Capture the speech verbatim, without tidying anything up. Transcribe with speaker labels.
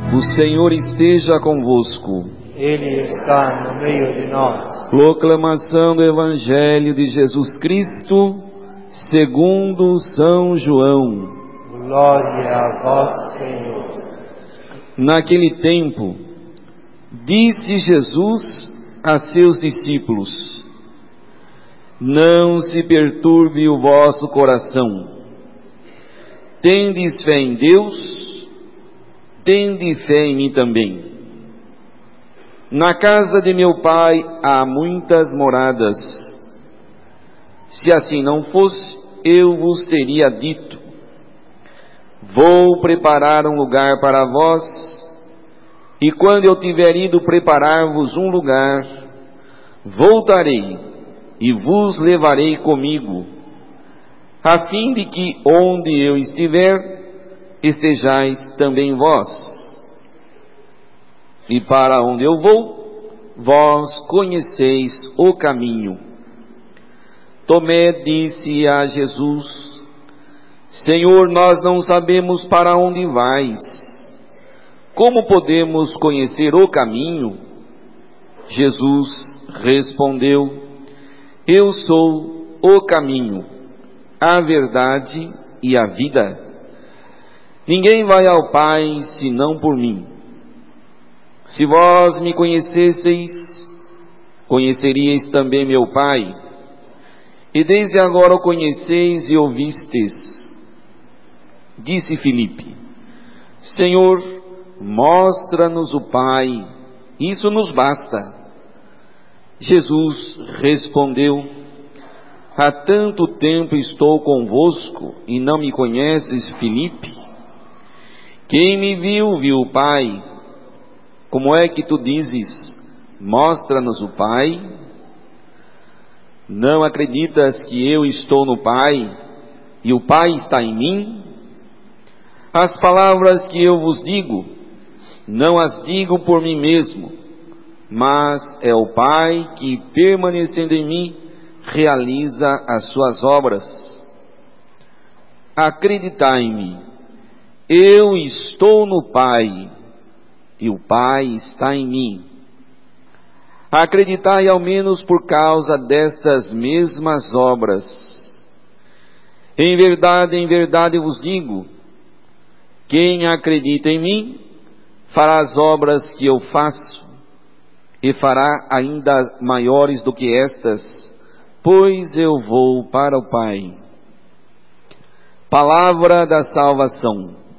Speaker 1: O Senhor esteja convosco.
Speaker 2: Ele está no meio de nós.
Speaker 1: Proclamação do Evangelho de Jesus Cristo, segundo São João.
Speaker 2: Glória a vós, Senhor.
Speaker 1: Naquele tempo, disse Jesus a seus discípulos: Não se perturbe o vosso coração. Tendes fé em Deus, tende fé em mim também. Na casa de meu Pai há muitas moradas. Se assim não fosse, eu vos teria dito: Vou preparar um lugar para vós, e quando eu tiver ido preparar-vos um lugar, voltarei e vos levarei comigo, a fim de que onde eu estiver, estejais também vós. E para onde eu vou, vós conheceis o caminho. Tomé disse a Jesus: Senhor, nós não sabemos para onde vais. Como podemos conhecer o caminho? Jesus respondeu: Eu sou o caminho, a verdade e a vida. Ninguém vai ao Pai senão por mim. Se vós me conhecesseis, conheceríeis também meu Pai. E desde agora o conheceis e ouvistes. Disse Filipe: Senhor, mostra-nos o Pai, isso nos basta. Jesus respondeu: Há tanto tempo estou convosco e não me conheces, Filipe? Quem me viu, viu o Pai. Como é que tu dizes: mostra-nos o Pai? Não acreditas que eu estou no Pai e o Pai está em mim? As palavras que eu vos digo, não as digo por mim mesmo, mas é o Pai que, permanecendo em mim, realiza as suas obras. Acreditai-me, eu estou no Pai e o Pai está em mim. Acreditai ao menos por causa destas mesmas obras. Em verdade, em verdade vos digo, quem acredita em mim, fará as obras que eu faço, e fará ainda maiores do que estas, pois eu vou para o Pai. Palavra da salvação.